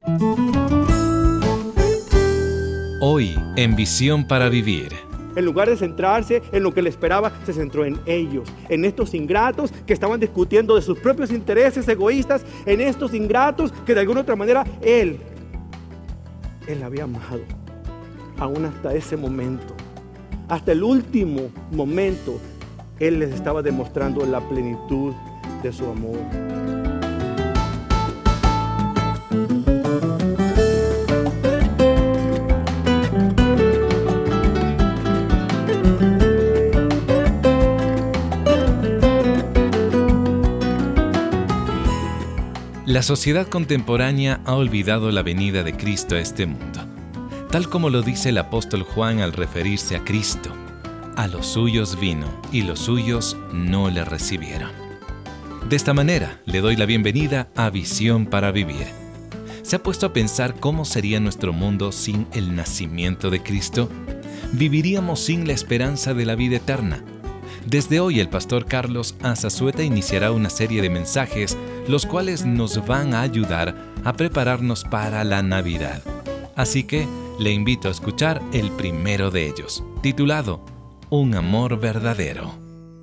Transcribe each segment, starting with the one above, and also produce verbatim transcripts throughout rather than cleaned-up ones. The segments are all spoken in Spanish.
Hoy, en Visión para Vivir. En lugar de centrarse en lo que le esperaba, se centró en ellos, en estos ingratos que estaban discutiendo de sus propios intereses egoístas, en estos ingratos que de alguna otra manera Él, Él había amado, aún hasta ese momento, hasta el último momento, Él les estaba demostrando la plenitud de su amor. La sociedad contemporánea ha olvidado la venida de Cristo a este mundo, tal como lo dice el apóstol Juan al referirse a Cristo. A los suyos vino, y los suyos no le recibieron. De esta manera, le doy la bienvenida a Visión para Vivir. ¿Se ha puesto a pensar cómo sería nuestro mundo sin el nacimiento de Cristo? Viviríamos sin la esperanza de la vida eterna. Desde hoy el pastor Carlos Azazueta iniciará una serie de mensajes, los cuales nos van a ayudar a prepararnos para la Navidad. Así que le invito a escuchar el primero de ellos, titulado Un amor verdadero.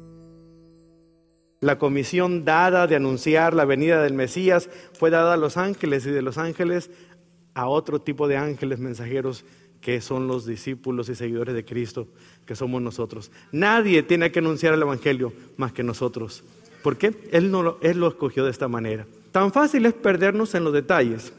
La comisión dada de anunciar la venida del Mesías fue dada a los ángeles, y de los ángeles a otro tipo de ángeles mensajeros que son los discípulos y seguidores de Cristo, que somos nosotros. Nadie tiene que anunciar el Evangelio más que nosotros. ¿Por qué? Él, no lo, él lo escogió de esta manera. Tan fácil es perdernos en los detalles,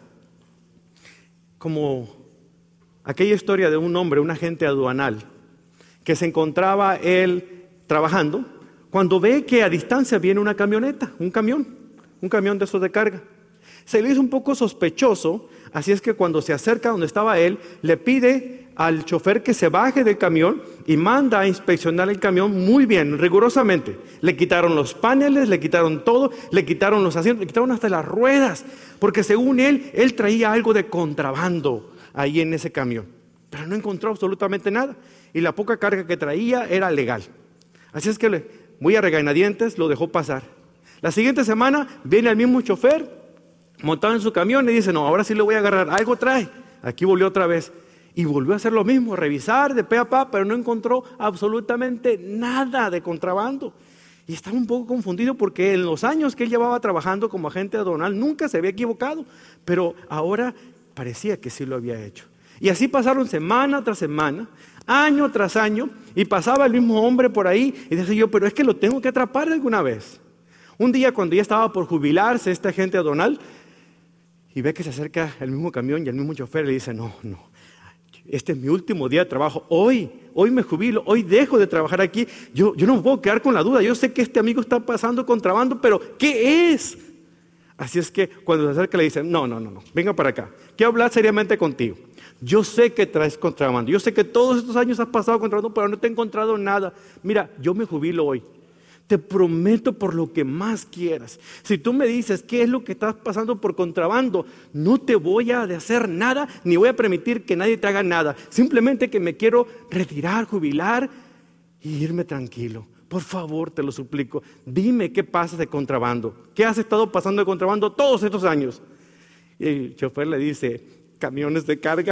como aquella historia de un hombre, un agente aduanal, que se encontraba él trabajando, cuando ve que a distancia viene una camioneta, un camión, un camión de esos de carga. Se le hizo un poco sospechoso, así es que cuando se acerca donde estaba él, le pide al chofer que se baje del camión y manda a inspeccionar el camión muy bien, rigurosamente. Le quitaron los paneles, le quitaron todo, le quitaron los asientos, le quitaron hasta las ruedas, porque según él, él traía algo de contrabando ahí en ese camión, pero no encontró absolutamente nada, y la poca carga que traía era legal. Así es que muy a regañadientes lo dejó pasar. La siguiente semana viene el mismo chofer montado en su camión y dice: no, ahora sí le voy a agarrar, algo trae. Aquí volvió otra vez y volvió a hacer lo mismo, revisar de pe a pa, pero no encontró absolutamente nada de contrabando. Y estaba un poco confundido porque en los años que él llevaba trabajando como agente aduanal nunca se había equivocado, pero ahora parecía que sí lo había hecho. Y así pasaron semana tras semana, año tras año, y pasaba el mismo hombre por ahí y decía yo: pero es que lo tengo que atrapar alguna vez. Un día, cuando ya estaba por jubilarse este agente aduanal, y ve que se acerca el mismo camión y el mismo chofer, le dice: no, no, este es mi último día de trabajo, hoy, hoy me jubilo, hoy dejo de trabajar aquí, yo, yo no me puedo quedar con la duda, yo sé que este amigo está pasando contrabando, pero ¿qué es? Así es que cuando se acerca le dice: no, no, no, no, venga para acá, quiero hablar seriamente contigo. Yo sé que traes contrabando, yo sé que todos estos años has pasado contrabando, pero no te he encontrado nada. Mira, yo me jubilo hoy. Te prometo por lo que más quieras. Si tú me dices qué es lo que estás pasando por contrabando, no te voy a hacer nada, ni voy a permitir que nadie te haga nada. Simplemente que me quiero retirar, jubilar y irme tranquilo. Por favor, te lo suplico, dime qué pasa de contrabando. ¿Qué has estado pasando de contrabando todos estos años? Y el chofer le dice: camiones de carga.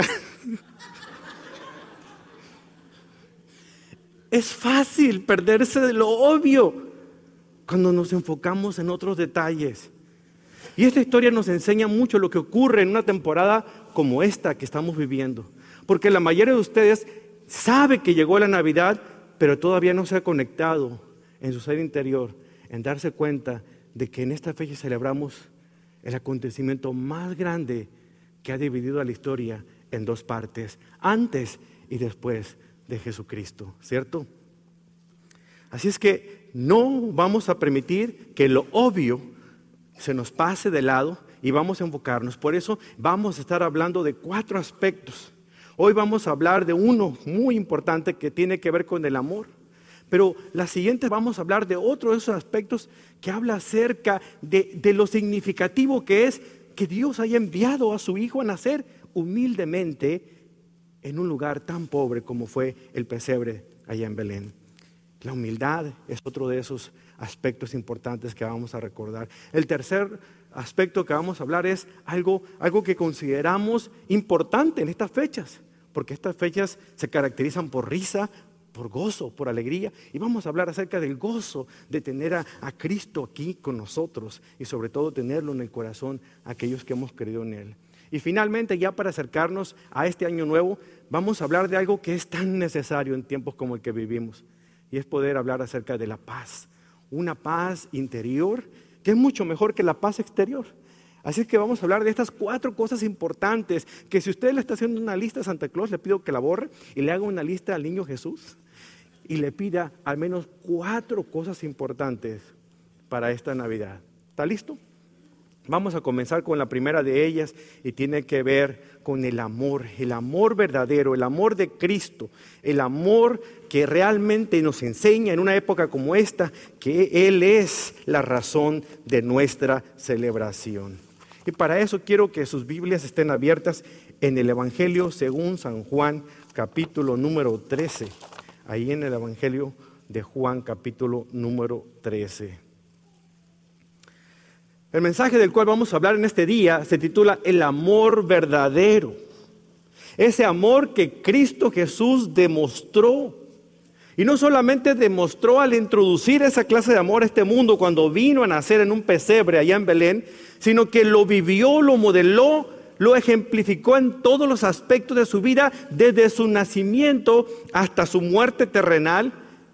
Es fácil perderse de lo obvio cuando nos enfocamos en otros detalles. Y esta historia nos enseña mucho lo que ocurre en una temporada como esta que estamos viviendo. Porque la mayoría de ustedes sabe que llegó la Navidad, pero todavía no se ha conectado en su ser interior, en darse cuenta de que en esta fecha celebramos el acontecimiento más grande que ha dividido a la historia en dos partes, antes y después de Jesucristo, ¿cierto? Así es que no vamos a permitir que lo obvio se nos pase de lado y vamos a enfocarnos. Por eso vamos a estar hablando de cuatro aspectos. Hoy vamos a hablar de uno muy importante que tiene que ver con el amor. Pero la siguiente vamos a hablar de otro de esos aspectos que habla acerca de, de lo significativo que es que Dios haya enviado a su Hijo a nacer humildemente en un lugar tan pobre como fue el pesebre allá en Belén. La humildad es otro de esos aspectos importantes que vamos a recordar. El tercer aspecto que vamos a hablar es algo, algo que consideramos importante en estas fechas, porque estas fechas se caracterizan por risa, por gozo, por alegría, y vamos a hablar acerca del gozo de tener a, a Cristo aquí con nosotros y sobre todo tenerlo en el corazón a aquellos que hemos creído en Él. Y finalmente, ya para acercarnos a este año nuevo, vamos a hablar de algo que es tan necesario en tiempos como el que vivimos, y es poder hablar acerca de la paz, una paz interior que es mucho mejor que la paz exterior. Así que vamos a hablar de estas cuatro cosas importantes, que si usted le está haciendo una lista a Santa Claus, le pido que la borre y le haga una lista al niño Jesús y le pida al menos cuatro cosas importantes para esta Navidad. ¿Está listo? Vamos a comenzar con la primera de ellas y tiene que ver con el amor, el amor verdadero, el amor de Cristo, el amor que realmente nos enseña en una época como esta que Él es la razón de nuestra celebración. Y para eso quiero que sus Biblias estén abiertas en el Evangelio según San Juan, capítulo número trece. Ahí en el Evangelio de Juan, capítulo número trece. El mensaje del cual vamos a hablar en este día se titula El amor verdadero. Ese amor que Cristo Jesús demostró. Y no solamente demostró al introducir esa clase de amor a este mundo cuando vino a nacer en un pesebre allá en Belén, sino que lo vivió, lo modeló, lo ejemplificó en todos los aspectos de su vida, desde su nacimiento hasta su muerte terrenal,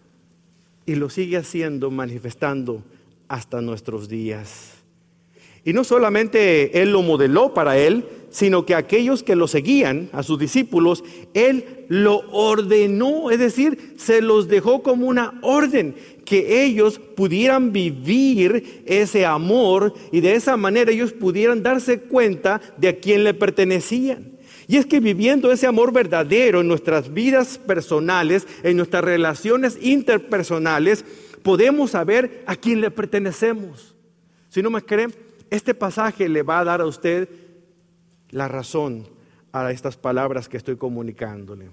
y lo sigue haciendo, manifestando hasta nuestros días. Y no solamente Él lo modeló para Él, sino que aquellos que lo seguían, a sus discípulos, Él lo ordenó, es decir, se los dejó como una orden, que ellos pudieran vivir ese amor y de esa manera ellos pudieran darse cuenta de a quién le pertenecían. Y es que viviendo ese amor verdadero en nuestras vidas personales, en nuestras relaciones interpersonales, podemos saber a quién le pertenecemos. Si no me creen, este pasaje le va a dar a usted la razón a estas palabras que estoy comunicándole.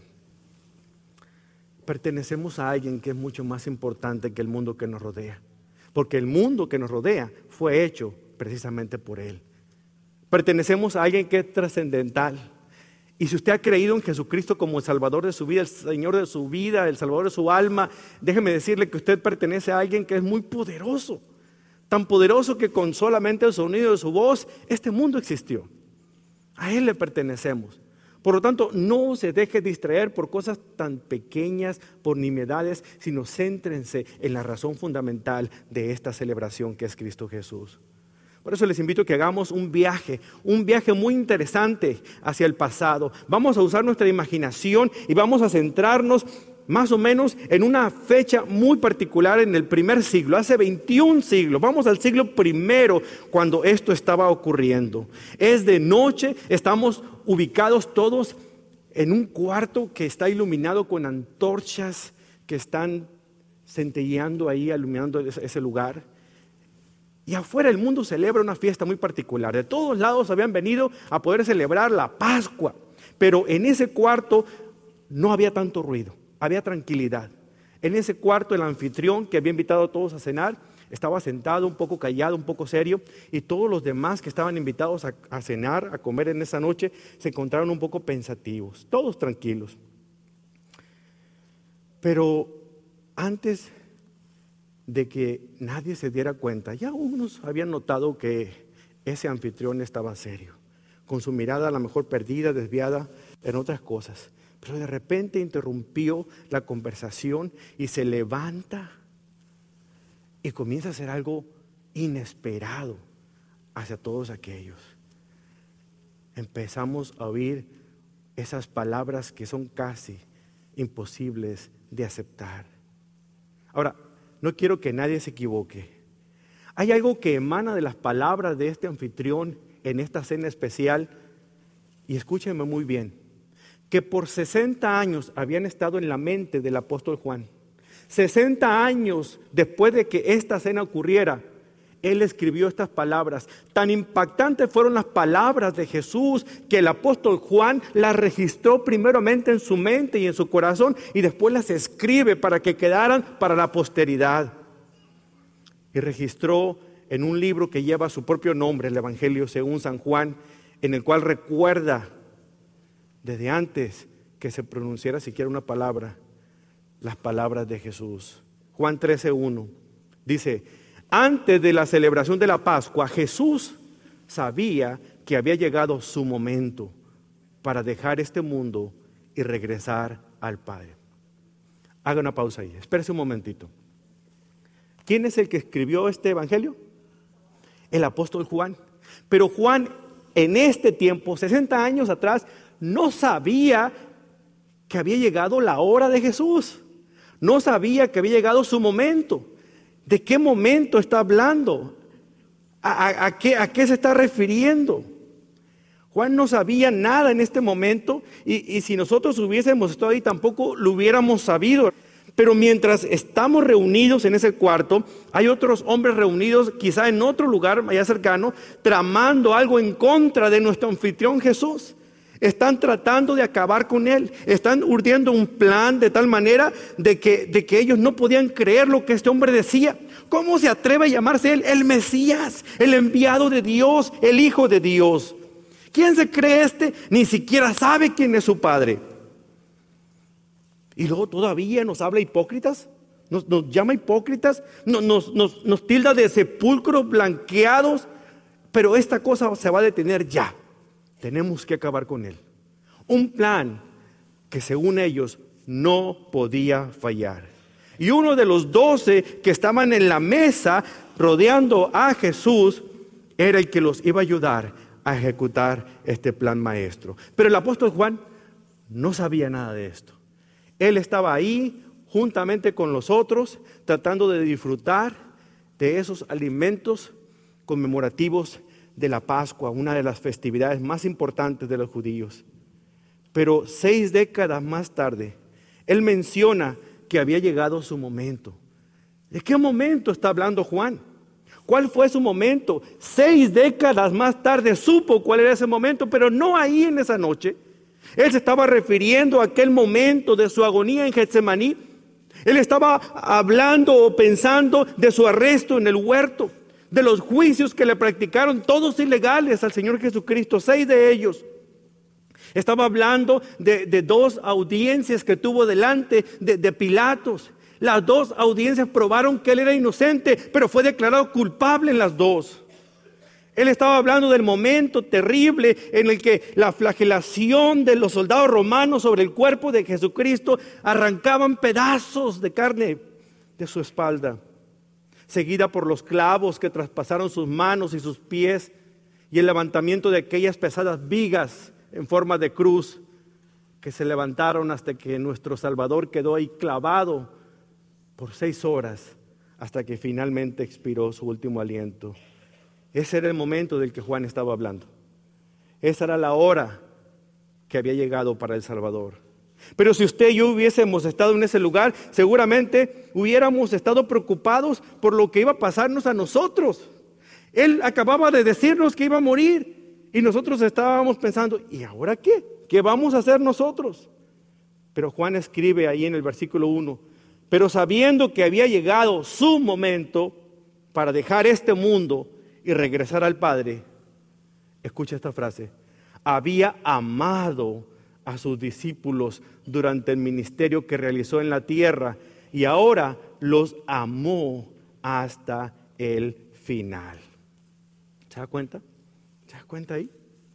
Pertenecemos a alguien que es mucho más importante que el mundo que nos rodea, porque el mundo que nos rodea fue hecho precisamente por Él. Pertenecemos a alguien que es trascendental. Y si usted ha creído en Jesucristo como el Salvador de su vida, el Señor de su vida, el Salvador de su alma, déjeme decirle que usted pertenece a alguien que es muy poderoso. Tan poderoso que con solamente el sonido de su voz, este mundo existió. A Él le pertenecemos. Por lo tanto, no se deje distraer por cosas tan pequeñas, por nimiedades, sino céntrense en la razón fundamental de esta celebración que es Cristo Jesús. Por eso les invito a que hagamos un viaje, un viaje muy interesante hacia el pasado. Vamos a usar nuestra imaginación y vamos a centrarnos más o menos en una fecha muy particular en el primer siglo, hace veintiún siglos. Vamos al siglo primero cuando esto estaba ocurriendo. Es de noche, estamos ubicados todos en un cuarto que está iluminado con antorchas que están centelleando ahí, iluminando ese lugar. Y afuera el mundo celebra una fiesta muy particular. De todos lados habían venido a poder celebrar la Pascua, pero en ese cuarto no había tanto ruido. Había tranquilidad. En ese cuarto el anfitrión que había invitado a todos a cenar estaba sentado un poco callado, un poco serio, y todos los demás que estaban invitados a, a cenar, a comer en esa noche, se encontraron un poco pensativos, todos tranquilos. Pero antes de que nadie se diera cuenta, ya unos habían notado que ese anfitrión estaba serio, con su mirada a lo mejor perdida, desviada en otras cosas. Pero de repente interrumpió la conversación y se levanta y comienza a hacer algo inesperado hacia todos aquellos. Empezamos a oír esas palabras que son casi imposibles de aceptar. Ahora, no quiero que nadie se equivoque. Hay algo que emana de las palabras de este anfitrión en esta cena especial, y escúchenme muy bien, que por sesenta años habían estado en la mente del apóstol Juan. sesenta años después de que esta cena ocurriera, él escribió estas palabras. Tan impactantes fueron las palabras de Jesús que el apóstol Juan las registró primeramente en su mente y en su corazón y después las escribe para que quedaran para la posteridad. Y registró en un libro que lleva su propio nombre, el Evangelio según San Juan, en el cual recuerda desde antes que se pronunciara siquiera una palabra, las palabras de Jesús. Juan trece uno dice: antes de la celebración de la Pascua, Jesús sabía que había llegado su momento para dejar este mundo y regresar al Padre. Haga una pausa ahí, espérese un momentito. ¿Quién es el que escribió este evangelio? El apóstol Juan. Pero Juan, en este tiempo, sesenta años atrás, no sabía que había llegado la hora de Jesús. No sabía que había llegado su momento. ¿De qué momento está hablando? ¿A, a, a, qué, a qué se está refiriendo? Juan no sabía nada en este momento y, y si nosotros hubiésemos estado ahí tampoco lo hubiéramos sabido. Pero mientras estamos reunidos en ese cuarto, hay otros hombres reunidos quizá en otro lugar allá cercano, tramando algo en contra de nuestro anfitrión Jesús. Están tratando de acabar con él, están urdiendo un plan de tal manera de que, de que ellos no podían creer lo que este hombre decía. ¿Cómo se atreve a llamarse él el Mesías, el enviado de Dios, el Hijo de Dios? ¿Quién se cree este? Ni siquiera sabe quién es su padre. Y luego todavía nos habla hipócritas, nos, nos llama hipócritas, nos, nos, nos, nos tilda de sepulcros blanqueados. Pero esta cosa se va a detener ya. Tenemos que acabar con él. Un plan que según ellos no podía fallar. Y uno de los doce que estaban en la mesa rodeando a Jesús era el que los iba a ayudar a ejecutar este plan maestro. Pero el apóstol Juan no sabía nada de esto. Él estaba ahí juntamente con los otros tratando de disfrutar de esos alimentos conmemorativos de la Pascua, una de las festividades más importantes de los judíos. Pero seis décadas más tarde, él menciona que había llegado su momento. ¿De qué momento está hablando Juan? ¿Cuál fue su momento? Seis décadas más tarde supo cuál era ese momento, pero no ahí en esa noche. Él se estaba refiriendo a aquel momento de su agonía en Getsemaní. Él estaba hablando o pensando de su arresto en el huerto, de los juicios que le practicaron, todos ilegales al Señor Jesucristo, seis de ellos. Estaba hablando de, de dos audiencias que tuvo delante de, de Pilatos. Las dos audiencias probaron que él era inocente, pero fue declarado culpable en las dos. Él estaba hablando del momento terrible en el que la flagelación de los soldados romanos sobre el cuerpo de Jesucristo arrancaban pedazos de carne de su espalda, seguida por los clavos que traspasaron sus manos y sus pies, y el levantamiento de aquellas pesadas vigas en forma de cruz que se levantaron hasta que nuestro Salvador quedó ahí clavado por seis horas hasta que finalmente expiró su último aliento. Ese era el momento del que Juan estaba hablando. Esa era la hora que había llegado para el Salvador. Pero si usted y yo hubiésemos estado en ese lugar, seguramente hubiéramos estado preocupados por lo que iba a pasarnos a nosotros. Él acababa de decirnos que iba a morir y nosotros estábamos pensando, ¿y ahora qué? ¿Qué vamos a hacer nosotros? Pero Juan escribe ahí en el versículo uno, pero sabiendo que había llegado su momento para dejar este mundo y regresar al Padre, escucha esta frase, había amado a sus discípulos durante el ministerio que realizó en la tierra y ahora los amó hasta el final. ¿Se da cuenta? ¿Se da cuenta ahí?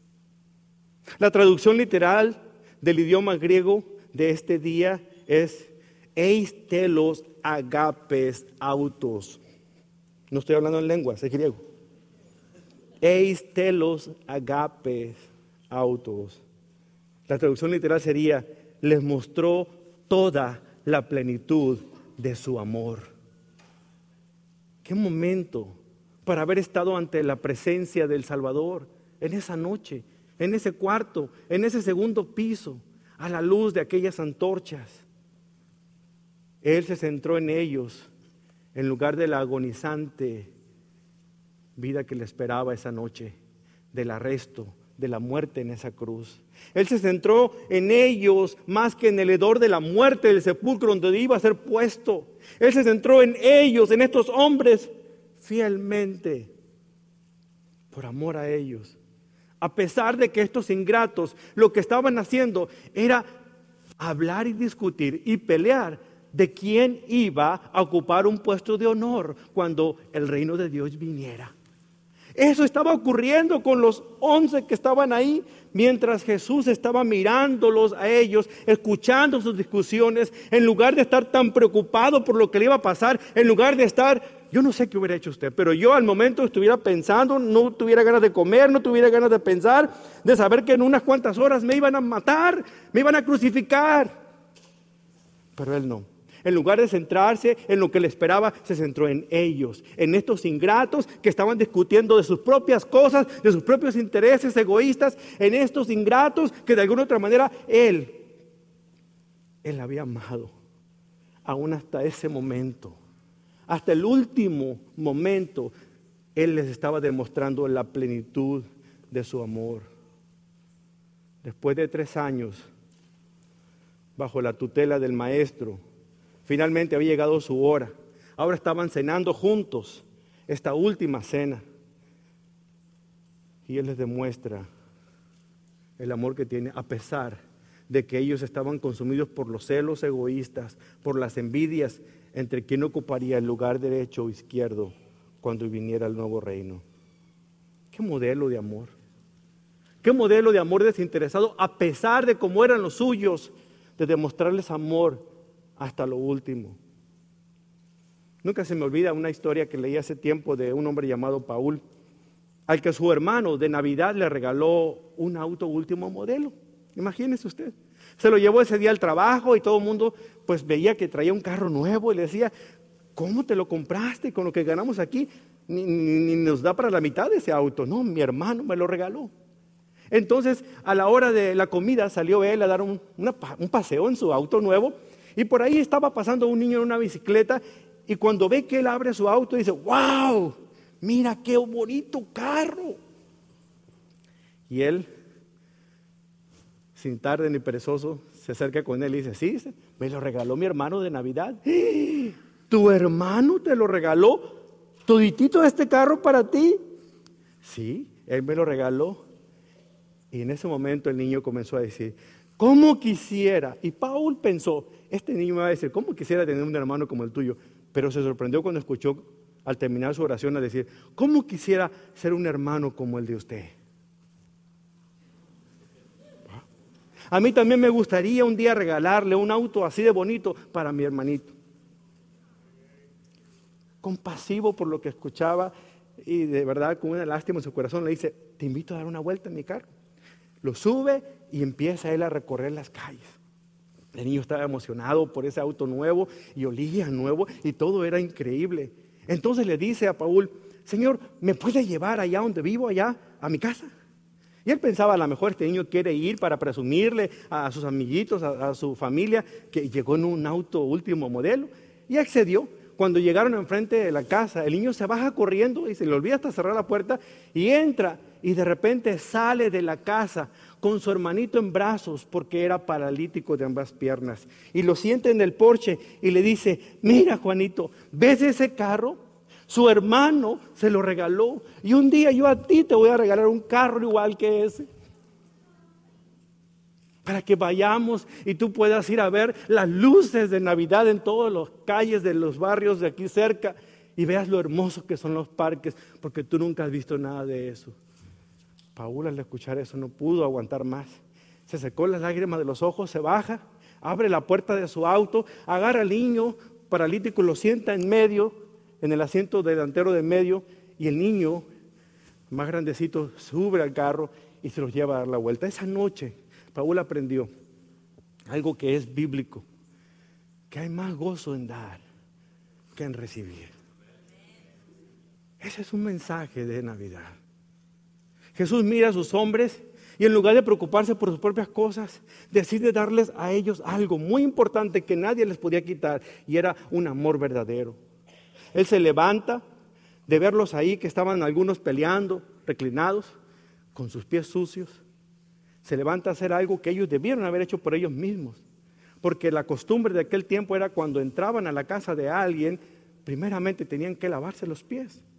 La traducción literal del idioma griego de este día es eis telos agapes autos. No estoy hablando en lenguas, es griego. Eis telos agapes autos. La traducción literal sería, les mostró toda la plenitud de su amor. Qué momento para haber estado ante la presencia del Salvador en esa noche, en ese cuarto, en ese segundo piso, a la luz de aquellas antorchas. Él se centró en ellos en lugar de la agonizante vida que le esperaba esa noche, del arresto, de la muerte en esa cruz. Él se centró en ellos más que en el hedor de la muerte del sepulcro donde iba a ser puesto. Él se centró en ellos, en estos hombres fielmente por amor a ellos. A pesar de que estos ingratos lo que estaban haciendo era hablar y discutir y pelear de quién iba a ocupar un puesto de honor cuando el reino de Dios viniera. Eso estaba ocurriendo con los once que estaban ahí, mientras Jesús estaba mirándolos a ellos, escuchando sus discusiones, en lugar de estar tan preocupado por lo que le iba a pasar, en lugar de estar, yo no sé qué hubiera hecho usted, pero yo al momento estuviera pensando, no tuviera ganas de comer, no tuviera ganas de pensar, de saber que en unas cuantas horas me iban a matar, me iban a crucificar. Pero él no. En lugar de centrarse en lo que le esperaba, se centró en ellos, en estos ingratos que estaban discutiendo de sus propias cosas, de sus propios intereses egoístas, en estos ingratos que de alguna otra manera Él, Él había amado, aún hasta ese momento, hasta el último momento, Él les estaba demostrando la plenitud de su amor. Después de tres años, bajo la tutela del maestro, finalmente había llegado su hora. Ahora estaban cenando juntos esta última cena. Y Él les demuestra el amor que tiene, a pesar de que ellos estaban consumidos por los celos egoístas, por las envidias entre quién ocuparía el lugar derecho o izquierdo cuando viniera el nuevo reino. ¿Qué modelo de amor? ¿Qué modelo de amor desinteresado, a pesar de cómo eran los suyos, de demostrarles amor hasta lo último? Nunca se me olvida una historia que leí hace tiempo de un hombre llamado Paul, al que su hermano de Navidad le regaló un auto último modelo. Imagínese usted. Se lo llevó ese día al trabajo y todo el mundo pues veía que traía un carro nuevo y le decía, ¿cómo te lo compraste? Con lo que ganamos aquí ni, ni, ni nos da para la mitad de ese auto. No, mi hermano me lo regaló. Entonces a la hora de la comida salió él a dar un, una, un paseo en su auto nuevo. Y por ahí estaba pasando un niño en una bicicleta y cuando ve que él abre su auto dice, ¡wow! Mira qué bonito carro. Y él, sin tarde ni perezoso, se acerca con él y dice, sí, me lo regaló mi hermano de Navidad. ¿Tu hermano te lo regaló toditito este carro para ti? Sí, él me lo regaló. Y en ese momento el niño comenzó a decir, ¿cómo quisiera? Y Paul pensó, este niño me va a decir, ¿cómo quisiera tener un hermano como el tuyo? Pero se sorprendió cuando escuchó al terminar su oración a decir, ¿cómo quisiera ser un hermano como el de usted? A mí también me gustaría un día regalarle un auto así de bonito para mi hermanito. Compasivo por lo que escuchaba y de verdad con una lástima en su corazón le dice, te invito a dar una vuelta en mi carro. Lo sube y empieza él a recorrer las calles. El niño estaba emocionado por ese auto nuevo y olía nuevo y todo era increíble. Entonces le dice a Paul, Señor, ¿me puede llevar allá donde vivo, allá a mi casa? Y él pensaba, a lo mejor este niño quiere ir para presumirle a sus amiguitos, a, a su familia, que llegó en un auto último modelo. Y accedió. Cuando llegaron enfrente de la casa, el niño se baja corriendo y se le olvida hasta cerrar la puerta y entra y de repente sale de la casa con su hermanito en brazos porque era paralítico de ambas piernas y lo siente en el porche y le dice, mira Juanito, ¿ves ese carro? Su hermano se lo regaló y un día yo a ti te voy a regalar un carro igual que ese. Para que vayamos y tú puedas ir a ver las luces de Navidad en todas las calles de los barrios de aquí cerca y veas lo hermoso que son los parques, porque tú nunca has visto nada de eso. Paul al escuchar eso no pudo aguantar más. Se secó las lágrimas de los ojos, se baja, abre la puerta de su auto, agarra al niño paralítico, lo sienta en medio, en el asiento delantero de medio, y el niño más grandecito sube al carro y se los lleva a dar la vuelta. Esa noche Paul aprendió algo que es bíblico, que hay más gozo en dar que en recibir. Ese es un mensaje de Navidad. Jesús mira a sus hombres y en lugar de preocuparse por sus propias cosas, decide darles a ellos algo muy importante que nadie les podía quitar, y era un amor verdadero. Él se levanta de verlos ahí que estaban algunos peleando, reclinados, con sus pies sucios. Se levanta a hacer algo que ellos debieron haber hecho por ellos mismos, porque la costumbre de aquel tiempo era cuando entraban a la casa de alguien, primeramente tenían que lavarse los pies.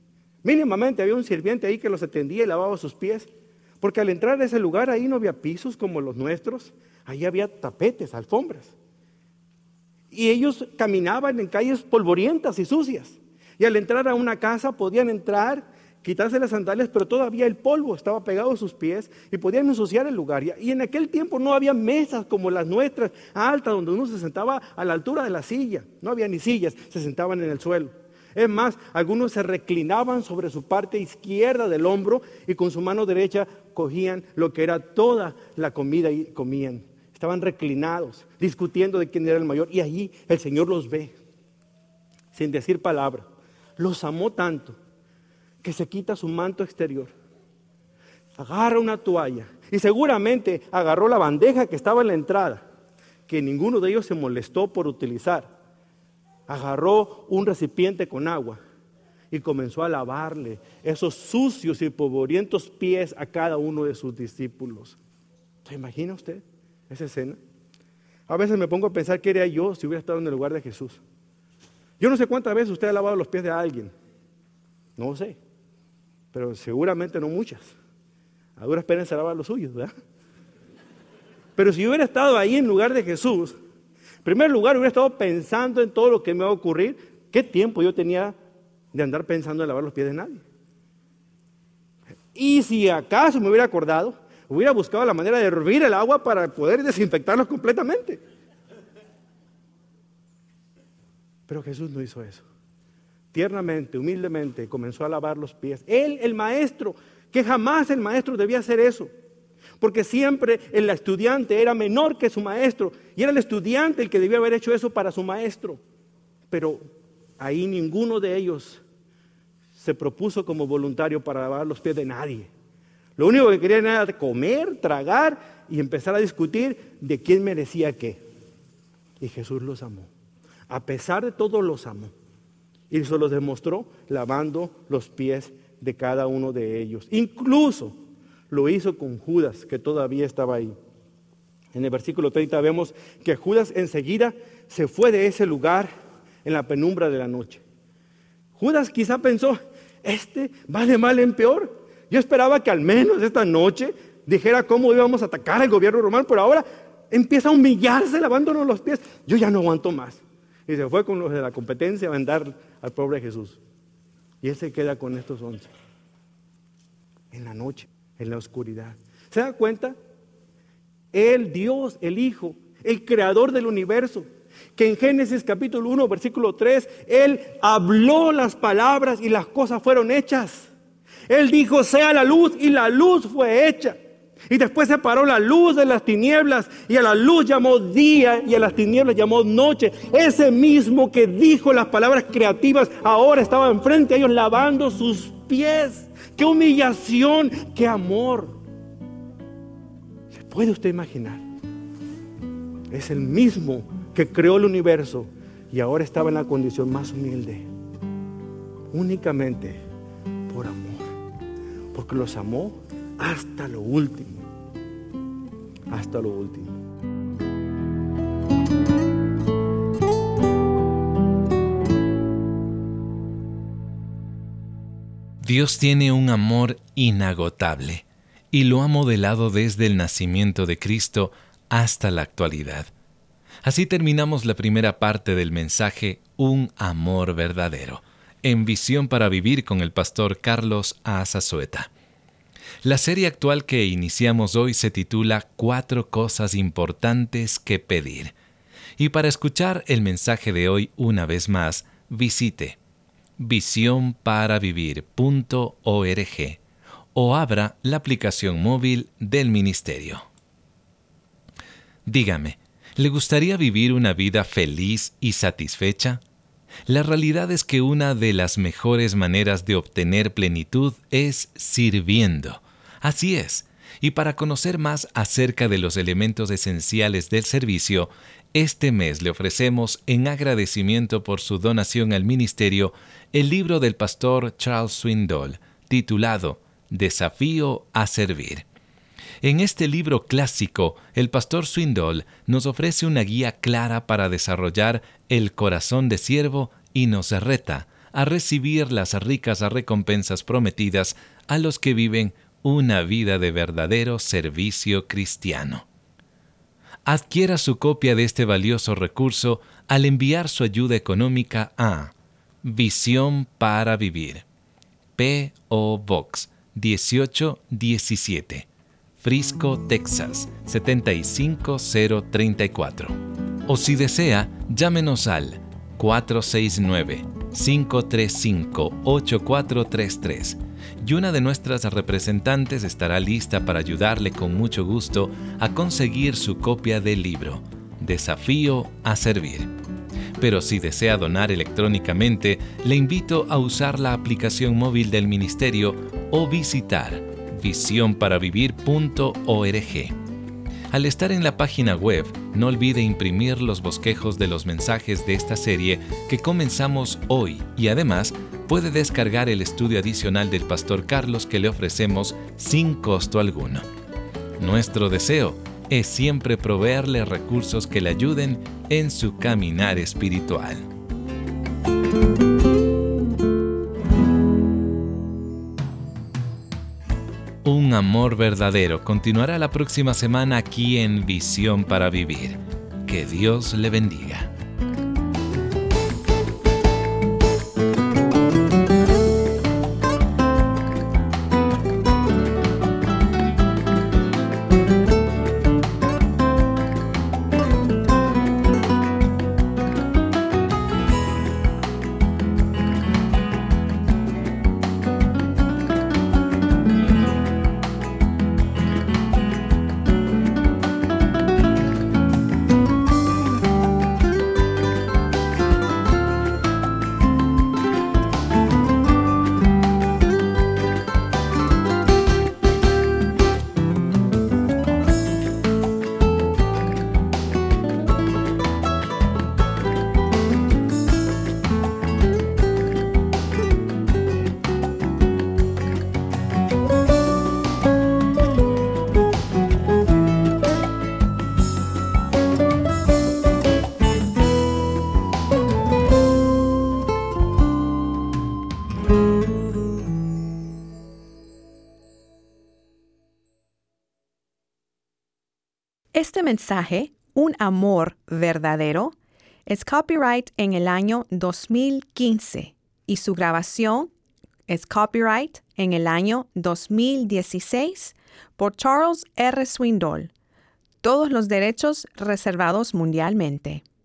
Mínimamente había un sirviente ahí que los atendía y lavaba sus pies. Porque al entrar a ese lugar ahí no había pisos como los nuestros. Ahí había tapetes, alfombras. Y ellos caminaban en calles polvorientas y sucias. Y al entrar a una casa podían entrar, quitarse las sandalias, pero todavía el polvo estaba pegado a sus pies y podían ensuciar el lugar. Y en aquel tiempo no había mesas como las nuestras, altas, donde uno se sentaba a la altura de la silla. No había ni sillas, se sentaban en el suelo. Es más, algunos se reclinaban sobre su parte izquierda del hombro y con su mano derecha cogían lo que era toda la comida y comían. Estaban reclinados, discutiendo de quién era el mayor. Y allí el Señor los ve, sin decir palabra. Los amó tanto que se quita su manto exterior, agarra una toalla y seguramente agarró la bandeja que estaba en la entrada, que ninguno de ellos se molestó por utilizar. Agarró un recipiente con agua y comenzó a lavarle esos sucios y polvorientos pies a cada uno de sus discípulos. ¿Se imagina usted esa escena? A veces me pongo a pensar qué haría yo si hubiera estado en el lugar de Jesús. Yo no sé cuántas veces usted ha lavado los pies de alguien, no sé, pero seguramente no muchas. A duras penas se lava los suyos, ¿verdad? Pero si yo hubiera estado ahí en lugar de Jesús, en primer lugar hubiera estado pensando en todo lo que me va a ocurrir. ¿Qué tiempo yo tenía de andar pensando en lavar los pies de nadie? Y si acaso me hubiera acordado, hubiera buscado la manera de hervir el agua para poder desinfectarlos completamente. Pero Jesús no hizo eso. Tiernamente, humildemente, comenzó a lavar los pies. Él, el maestro, que jamás el maestro debía hacer eso. Porque siempre el estudiante era menor que su maestro. Y era el estudiante el que debía haber hecho eso para su maestro. Pero ahí ninguno de ellos se propuso como voluntario para lavar los pies de nadie. Lo único que querían era comer, tragar y empezar a discutir de quién merecía qué. Y Jesús los amó. A pesar de todo los amó. Y se los demostró lavando los pies de cada uno de ellos. Incluso lo hizo con Judas, que todavía estaba ahí. En el versículo treinta vemos que Judas enseguida se fue de ese lugar en la penumbra de la noche. Judas quizá pensó, este va de mal en peor. Yo esperaba que al menos esta noche dijera cómo íbamos a atacar al gobierno romano, pero ahora empieza a humillarse lavándonos los pies. Yo ya no aguanto más. Y se fue con los de la competencia a mandar al pobre Jesús. Y él se queda con estos once. En la noche, en la oscuridad. ¿Se da cuenta? Él, Dios, el Hijo, el creador del universo, que en Génesis capítulo uno, versículo tres, Él habló las palabras y las cosas fueron hechas. Él dijo, sea la luz, y la luz fue hecha. Y después separó la luz de las tinieblas, y a la luz llamó día, y a las tinieblas llamó noche. Ese mismo que dijo las palabras creativas, ahora estaba enfrente a ellos lavando sus pies. ¡Qué humillación! ¡Qué amor! ¿Se puede usted imaginar? Es el mismo que creó el universo, y ahora estaba en la condición más humilde. Únicamente por amor. Porque los amó hasta lo último. Hasta lo último. Dios tiene un amor inagotable y lo ha modelado desde el nacimiento de Cristo hasta la actualidad. Así terminamos la primera parte del mensaje Un amor verdadero, en Visión para Vivir con el pastor Carlos A. Zazueta. La serie actual que iniciamos hoy se titula Cuatro cosas importantes que pedir. Y para escuchar el mensaje de hoy una vez más, visite visión para vivir punto org o abra la aplicación móvil del ministerio. Dígame, ¿le gustaría vivir una vida feliz y satisfecha? La realidad es que una de las mejores maneras de obtener plenitud es sirviendo. Así es, y para conocer más acerca de los elementos esenciales del servicio, este mes le ofrecemos, en agradecimiento por su donación al ministerio, el libro del pastor Charles Swindoll, titulado Desafío a Servir. En este libro clásico, el pastor Swindoll nos ofrece una guía clara para desarrollar el corazón de siervo y nos reta a recibir las ricas recompensas prometidas a los que viven una vida de verdadero servicio cristiano. Adquiera su copia de este valioso recurso al enviar su ayuda económica a Visión para Vivir, P O Box dieciocho diecisiete, Frisco, Texas siete cinco cero tres cuatro. O si desea, llámenos al cuatro seis nueve, cinco tres cinco, ocho cuatro tres tres y una de nuestras representantes estará lista para ayudarle con mucho gusto a conseguir su copia del libro Desafío a Servir. Pero si desea donar electrónicamente, le invito a usar la aplicación móvil del ministerio o visitar visión para vivir punto org. Al estar en la página web, no olvide imprimir los bosquejos de los mensajes de esta serie que comenzamos hoy y además puede descargar el estudio adicional del Pastor Carlos que le ofrecemos sin costo alguno. Nuestro deseo es siempre proveerle recursos que le ayuden en su caminar espiritual. Un amor verdadero continuará la próxima semana aquí en Visión para Vivir. Que Dios le bendiga. Este mensaje, Un amor verdadero, es copyright en el año dos mil quince y su grabación es copyright en el año dos mil dieciséis por Charles R. Swindoll. Todos los derechos reservados mundialmente.